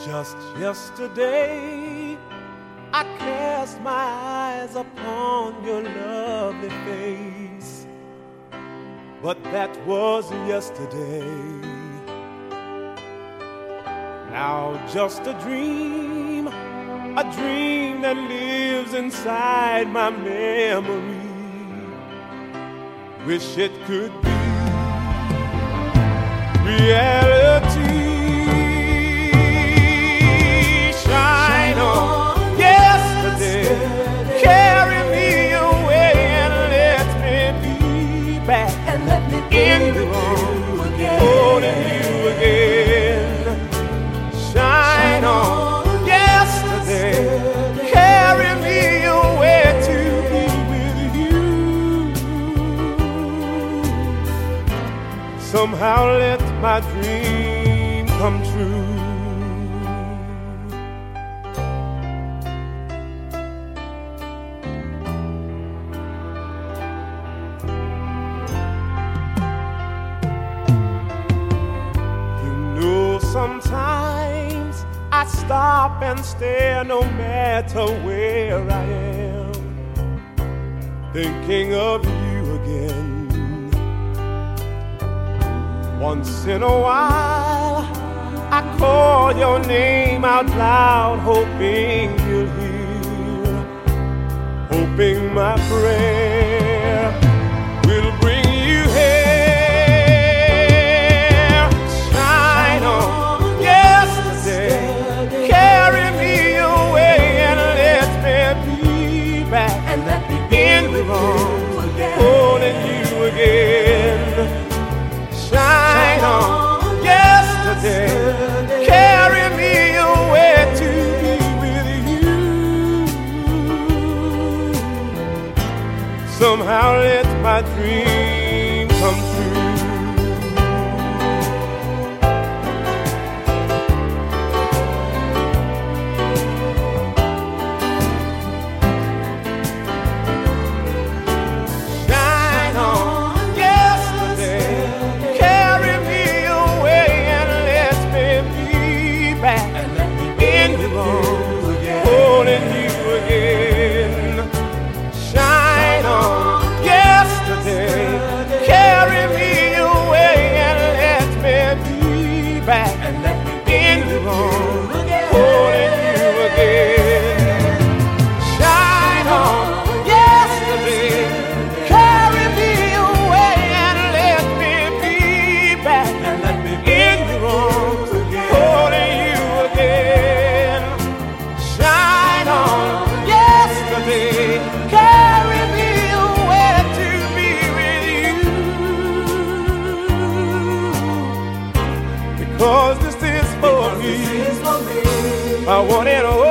Just yesterday, I cast my eyes upon your lovely face, but that was yesterday. Now just a dream that lives inside my memory. Wish it could be reality. Shine on yesterday, carry me away and let me be back and let me in the room again, holding you again. Shine on yesterday, carry me away to be with you. Somehow let my dream come true. Sometimes I stop and stare no matter where I am, thinking of you again. Once in a while I call your name out loud, hoping you'll hear, hoping my prayer will bring you here. And let me in the room again, holding you again. Shine on yesterday, carry me away to be with you. Somehow let my dream come true. Holding you again. Shine on yesterday, carry me away and let me be back and let me in the room, holding you again. Shine on yesterday, carry me away and let me be back and let me in the room, holding you again. Shine on yesterday, carry me away to be with you. Because this is for me, I want it all.